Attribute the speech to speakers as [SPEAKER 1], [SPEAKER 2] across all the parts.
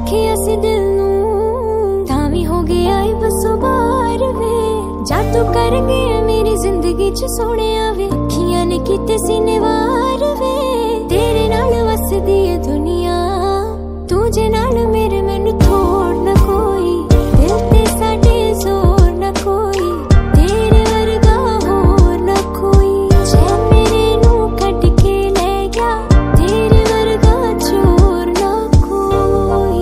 [SPEAKER 1] रखिया सी दिल नू तावी हो गया है बस बार वे जादू कर गया मेरी जिंदगी च सोहणिया वे अखियां ने कीते सीने वार वे तेरे नाल वसदी है दुनिया तू जे नाल मेरे मैनू थोड़ ना कोई दिल ते साडे जोर ना कोई तेरे वर्गा होर ना कोई जे मेरे नू कट के ले गया तेरे वर्गा चोर ना कोई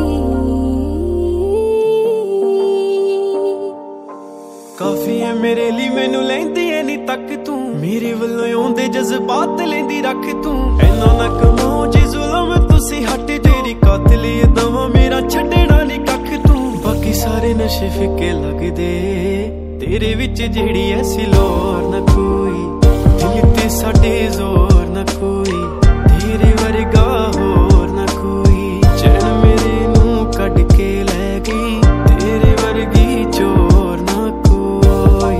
[SPEAKER 2] काफी है मेरे लिए मैनू लैंदी है नी तक तू मेरे वल्लों आउंदे जज्बात लैंदी रख तू ऐना ना कमाओ जी जुल्म तुसी हट तेरी कातिल ये दवा मेरा छड्डना नी कख तू बाकी सारे नशे फिके लगदे तेरे विच जेड़ी ऐसी लोर ना कोई दिल ते साडे जोर ना कोई तेरे वर्गा होर ना कोई चैन मेरे नू कढ के ले गई तेरे वर्गी चोर ना कोई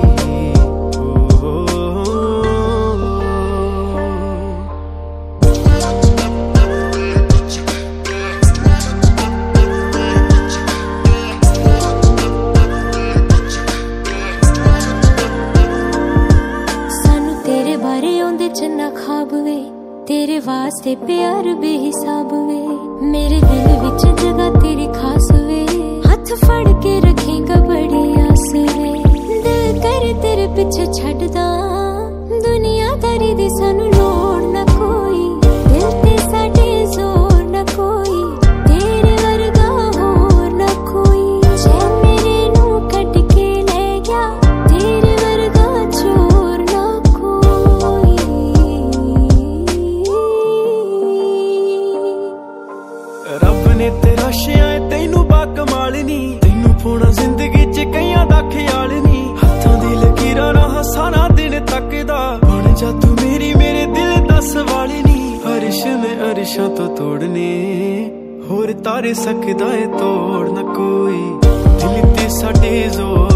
[SPEAKER 1] सानू तेरे बारे आउंदे चन्ना ख्वाब वे तेरे वास्ते प्यार बेहिसाब वे मेरे दिल विच जगह तेरी खास वे हाथ फड़ के रखेगा बड़ी आस वे दिल कर तेरे पीछे छड्डदा दुनियादारी दी सानू लोड़ ना कोई दिल ते साडे जोर ना कोई तेरे वर्गा होर ना कोई जे मेरे नू कट के ले गया तेरे वर्गा चोर ना कोई
[SPEAKER 2] रब ने तेरा शिया तैनू बाकमाल नी तैनू पाउणा जिंदगी च कईयां दा ख्याल नी हत्थां दी लकीरां राह सारा दिन तकदा बन जा तू मेरी मेरे दिल दा सवाल नी अर्श ने अर्शां तो तोड़ने होर तारे सकदा है तोड़ ना कोई दिल ते साडे जोर